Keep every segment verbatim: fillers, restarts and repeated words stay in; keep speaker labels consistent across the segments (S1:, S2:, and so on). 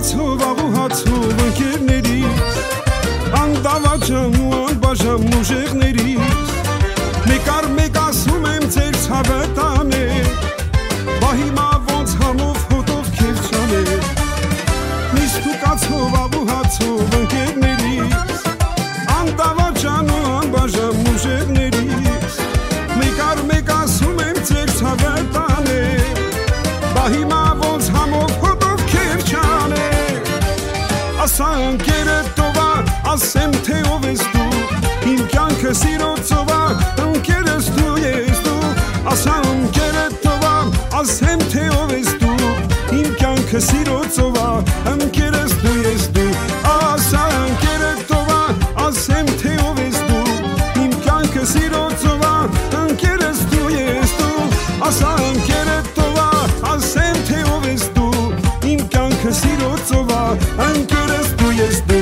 S1: հացով աղու հացով ընկերներից անդավաճան ու անբաժան ուժեղներից մեկ առ մեկ ասում եմ ձեր ցավը տանել բա հիմա ոնց համով հոտով քեզ չանել միշտ ու կացով աղու հացով ընկերներից անդավաճան ու անբաժան ուժեղներից մեկ առ մեկ ասում եմ ձեր ցավը տանել բա հիմա ոնց համով հոտով քեզ չանել ասա ընկերդ տովա ասեմ թե ով ես դու իմ կյանքը սիրոցով ա ընկերս դու ես դու ասա ընկերդ տովա ասեմ թե ով ես դու իմ կյանքը սիրոցով ա ընկերս դու ես դու ասա ընկերդ տովա ասեմ թե ով ես դու իմ կյանքը սիրոցով ա ընկերս դու ես դու ասա ընկերդ տովա ասեմ թե ով ես դու իմ կյանքը սիրոցով ա ընկերս դու ես դու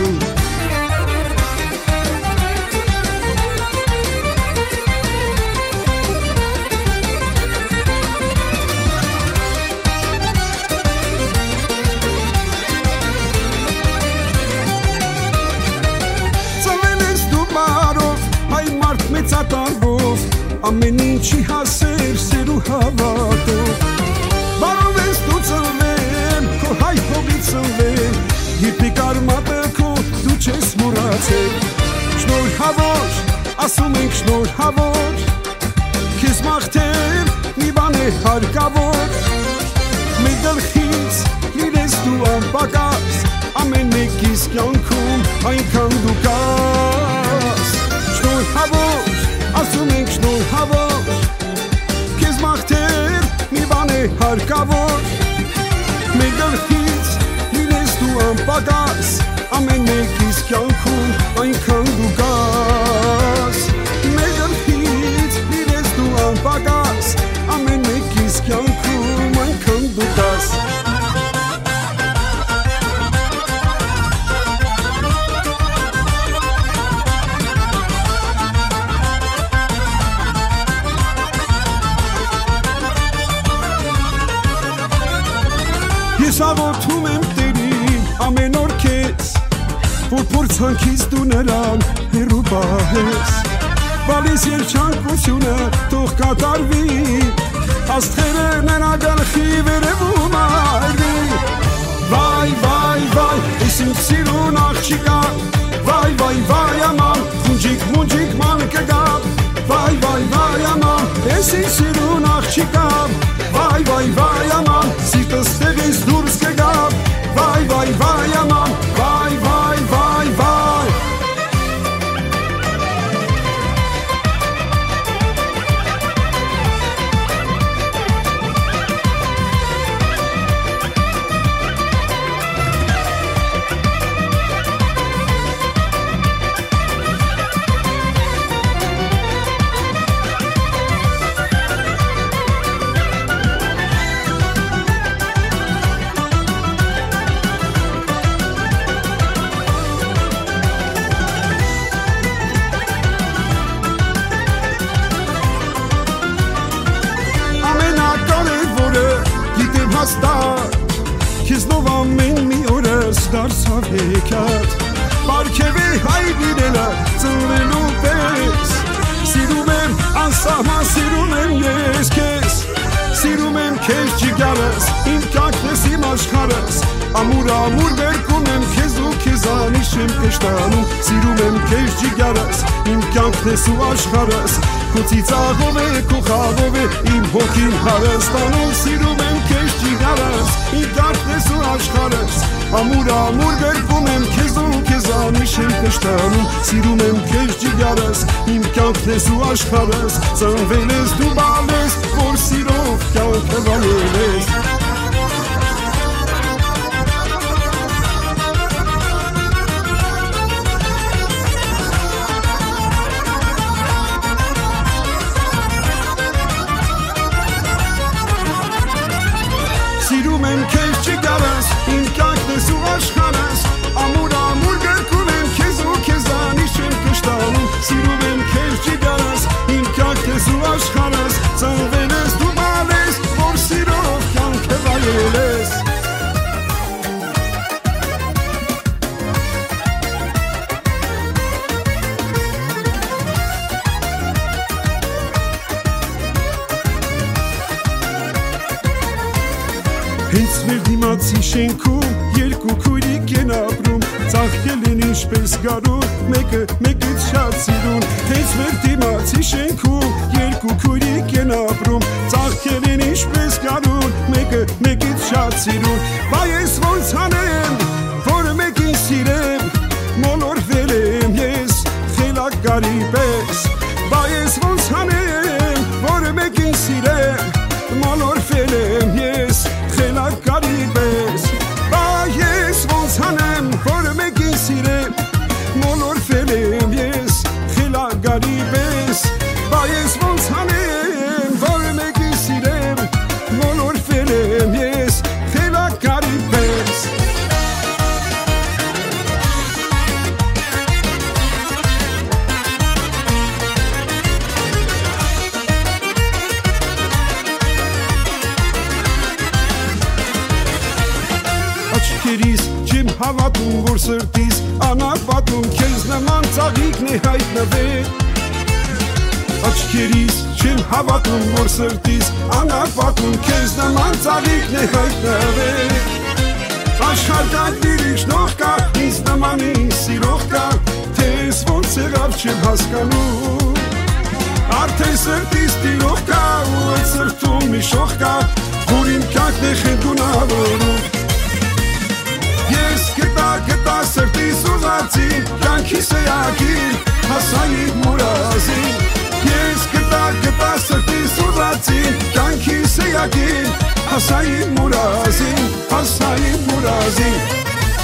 S1: մեծատարվով ամեն ինչի հասեր սեր ու հավատով բարով ես դու ծնվել քո հայ հողից ծնվել հիպիկ արմատը քո դու չես մոռացել շնորհավոր ասում ենք շնորհավոր քեզ մաղթել մի բան է հարկավոր մեր գլխից լինես դու անպակաս ամեն մեկիս կյանքում այնքան դու կաս շնորհավոր ասում ենք շնորհավոր քեզ մաղթել մի բան է հարկավոր մեր գլխից լինես դու անպակաս ամեն մեկիս կյանքում այնքան դու կաս մեր գլխից լինես դու անպակաս ամեն մեկիս կյանքում այնքան դու կաս Ես աղոթում եմ Տերին ամեն օր քեզ որ փորձանքից դու նրան հեռու պահես բալիս երջանկությունը թող կատարվի աստղերը նրա գլխի վերևում այրվի վայ վայ վայ ես իմ սիրուն աղջիկա վայ վայ վայ աման խունջիկ մունջիկ ման կգա վայ վայ վայ աման ես իմ սիրուն աղջիկա վայ վայ վայ աման սիրտս տեղից դուրս կգա վայ վայ վայ աման վայ վայ վայ վայ Քեզնով ամեն մի օրս դարձավ հեքիաթ Պարգև է հայ լինելը ծնվելու պես Սիրում եմ անսահման սիրում եմ ես քեզ Սիրում եմ քեզ ջիգարս իմ կյանքն ես իմ աշխարհս Ամուր ամուր վերկում եմ քեզ ու քեզանից չեմ կշտանում Սիրում եմ քեզ ջիգարս իմ կյանքն ես ու աշխարհս Քո ծիծաղով է քո խաղով է իմ հոգին հարստանում Սիրում եմ քեզ ջիգարս իմ կյանքն ես ու աշխարհս Ամուր ամուր վերկում եմ քեզ ու քեզանից չեմ կշտանում Սիրում եմ քեզ ջիգարս իմ կյանքն ես ու աշխարհս Ծնվել ես դու բալես որ սիրով կյանքը վանել ես Սիրում եմ քեզ ջիգարս իմ կյանքն ես ու աշխարհս Ամուր ամուր գրկում եմ քեզ ու քեզանից չեմ կշտանում Սիրում եմ քեզ ջիգարս իմ կյանքն ես ու աշխարհս Ծնվել ես դու բալես որ սիրով կյանքը Հենց մեր դիմացի շենքում երկու քույրիկ են ապրում, ծաղկել են ինչպես գարուն, մեկը մեկից շատ սիրուն։ Հենց մեր դիմացի շենքում երկու քույրիկ են ապրում, ծաղկել են ինչպես գարուն, մեկը մեկից շատ սիրուն։ Բա ես ոնց անեմ, որ մեկին սիրեմ, մոլորվել եմ ես խելագարի պես։ Բա ես ոնց անեմ, որ մեկին սիրեմ, մոլորվել եմ ես խելագարի պես։ Բա ես ոնց անեմ, որ մեկին սիրեմ, մոլորվել եմ ես խելագարի պես։ Բա ես ոնց անեմ, որ մեկին սիրեմ, մոլորվել եմ ես խելագարի պես։ Աչքերիս չեմ հավատում, որ սրտիս անապատում քեզ նման ծաղիկն է հայտնվել։ Աչքերիս չեմ հավատում, որ սրտիս անապատում քեզ նման ծաղիկն է հայտնվել։ Աշխարհ դիրիշ նոր կա, ինձ նման ինձ սիրող կա, թե ես ոնց եղավ չեմ հասկանում։ Արդեն սրտիս տիրող կա, ու այդ սրտում մի շող կա, որ իմ կյանքն է խենթունավորում։ Ես գտա գտա սրտիս ուղացին, կյանքիս էակին, հասայի մուրազին։ Ես գտա գտա սրտիս ուղացին, կյանքիս էակին, հասայի մուրազին, հասայի մուրազին։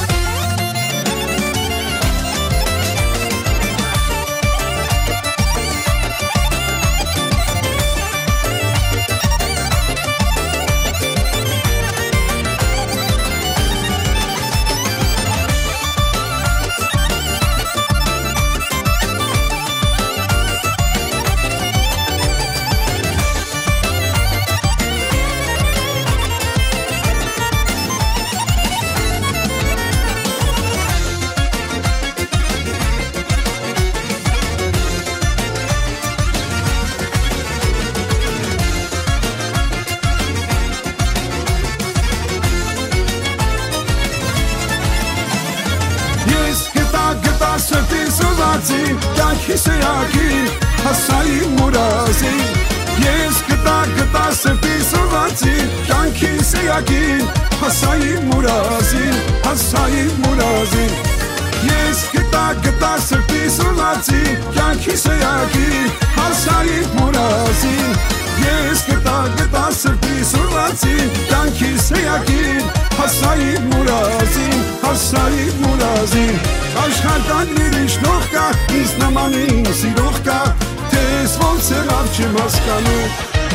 S1: Կյանքիս էակին, հասայի մուրազին։ Ես գտա գտա սրտիս ուղացին, կյանքիս էակին, հասայի մուրազին, հասայի մուրազին։ Ես գտա գտա սրտիս ուղացին, կյանքիս էակին, հասայի մուրազին։ Ես գտա գտա սրտիս ուղացին, կյանքիս էակին, հասայի մուրազին, հասայի մուրազին։ Աշխարհ ուրիշ նոր կա, ինձ նման ինձ սիրող կա, թե ես ոնց եղավ չեմ հասկանում։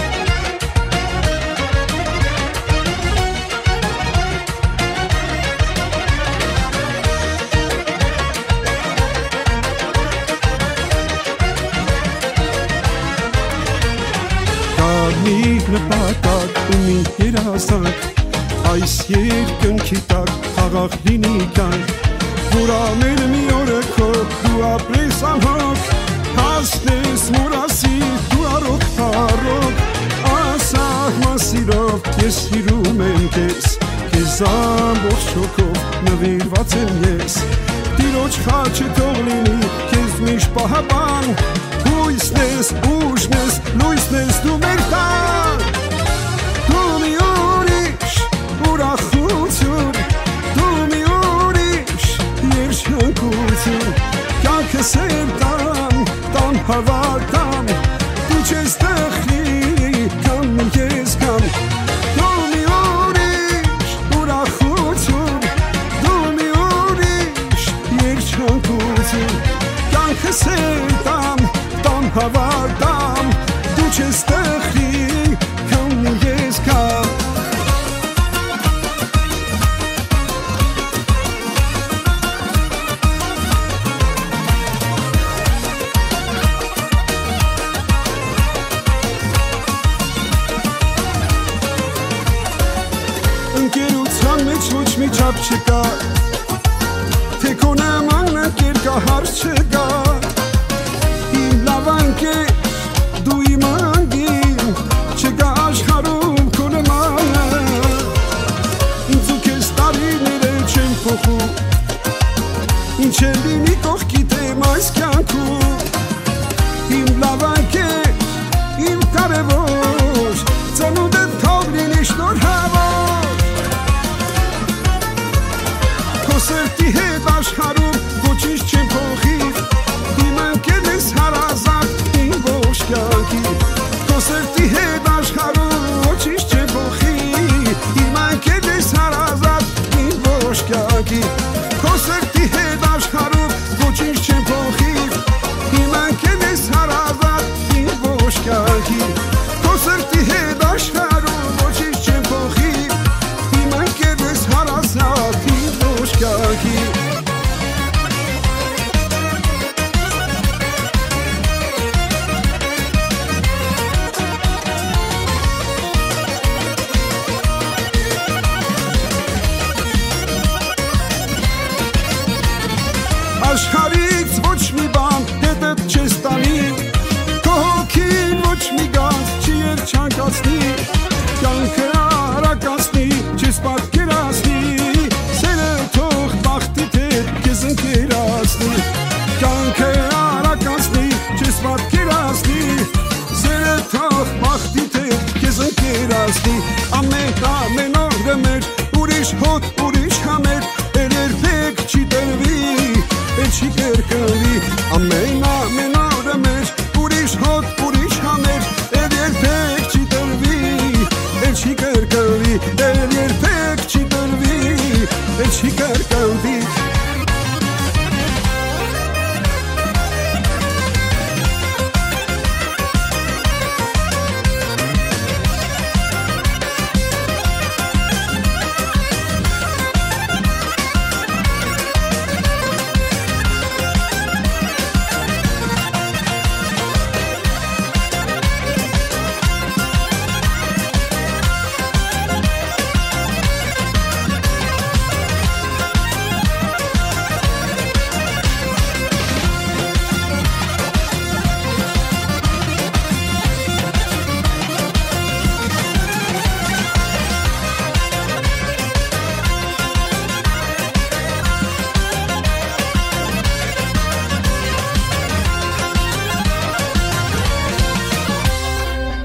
S1: Կարմիր նպատակ ու մի երազանք, այս երկնքի տակ խաղաղ լինի կյանք, որ ամեն մի օրը քո դու ապրես անհոգ, հասնես մուրասի դու առօգ թառոգ, ասահման սիրով ես սիրում եմ քեզ, քեզ ամբողջ հոգով նվիրված եմ ես, տիրոջ խաչը թող լինի քեզ միշտ պահապան, հույսն ես, ուժն ես, լույսն ես դու մեր տան, դու մի ուրիշ ուրախություն, դու մի Շնորհություն, կյանքս եմ տան, տան հավատան, դու չես տխրի, կամ ես կամ, դու մի ուրիշ ուրախություն, դու մի ուրիշ երջանկություն, կյանքս եմ տան, տան հավատան, դու չես տխրի, կամ ես կամ։ Ընկերության մեջ ոչ մի չափ չկա, թե քո նման ընկեր հարց չկա, իմ լավ ընկեր, դու իմ անգին, չկա աշխարհում քո նմանը,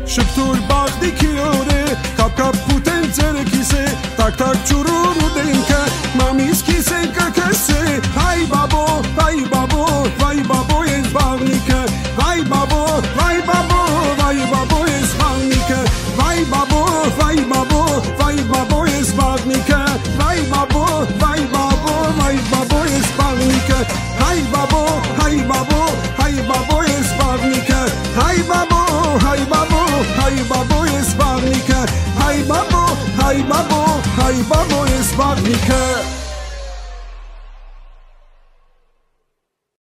S1: Շփթուր բաղդիքի օրե Կապ կապ պուտեն ձերը կիսե Տակ տակ ճուրուր ու դենքը Մամիս կիսե կքսե Հայ բաբո, վայ բաբո, վայ բաբո ես բաղնիկը Վայ բաբո, վայ բաբո, վայ բաբո ես բաղնիկը Վայ բաբո, վայ բաբո, վայ բաբո ես բաղնիկը Վայ բաբո, վայ բաբո, վայ բաբո ես բաղնիկը Հայ բաբո, հայ բաբո, հայ բաբո ես բաղնիկը Հայ բաբո, հայ բաբո, հայ բաբո ես բաղնիկը Հայ բաբո, հայ բաբո, հայ բաբո ես բաղնիկը